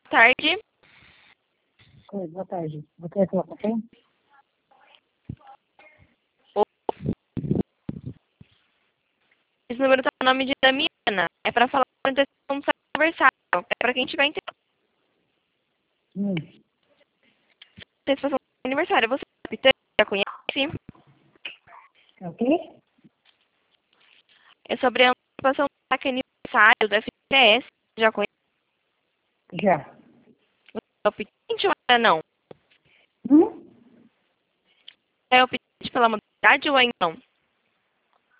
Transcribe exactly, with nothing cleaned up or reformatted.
tarde. Oi, boa tarde. Você é falar com quem? Esse número tá no nome de Damiana. É pra falar da antecipação do seu aniversário. É pra quem tiver interesse. Hum, Antecipação do aniversário. Você já conhece? é o quê? É sobre a antecipação do saque aniversário do F G S. Já conhece Já. o pitente ou ainda não? Hum? É o pitente pela modalidade ou ainda não?